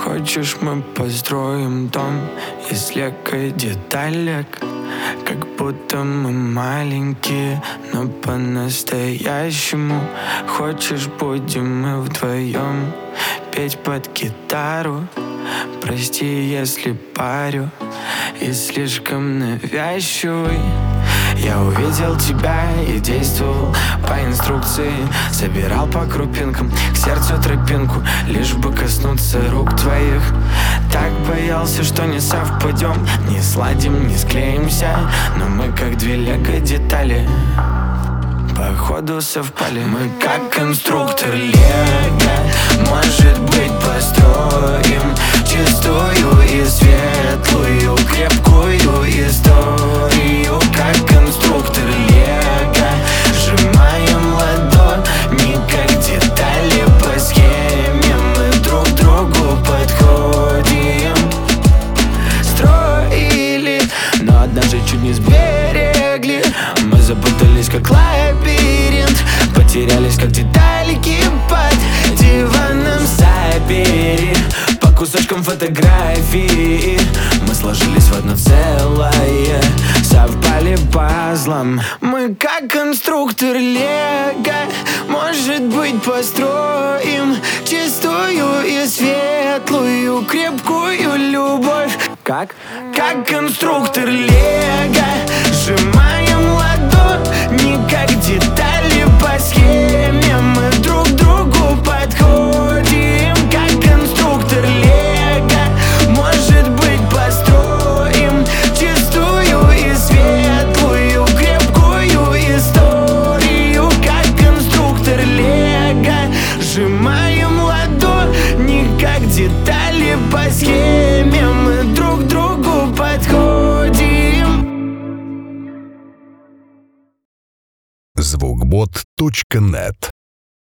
Хочешь, мы построим дом из лего и деталек, как будто мы маленькие, но по-настоящему. Хочешь, будем мы вдвоем петь под гитару? Прости, если парю и слишком навязчивый. Я увидел тебя и действовал по инструкции. Собирал по крупинкам к сердцу тропинку, лишь бы коснуться рук твоих. Так боялся, что не совпадем, не сладим, не склеимся, но мы как две лего детали, походу совпали. Мы как конструктор лего, может быть, построим чистую и светлую, крепкую историю. Как конструктор лего, сжимаем ладони, как детали по схеме. Мы друг другу подходим. Строили, но однажды чуть не сберегли. Мы запутались, как лабиринт, потерялись, как деталики под диваном. Забери по кусочкам фотографии, мы сложились в одно целое, совпали пазлом. Мы как конструктор лего, может быть, построим чистую и светлую, крепкую любовь. Как конструктор лего, сжимаем ладони, как детали по схеме. Мы друг другу подходим. Как конструктор лего, может быть, построим чистую и светлую, крепкую историю. Как конструктор лего, сжимаем ладони, как детали по схеме. Мы друг другу подходим. Звукбот.нет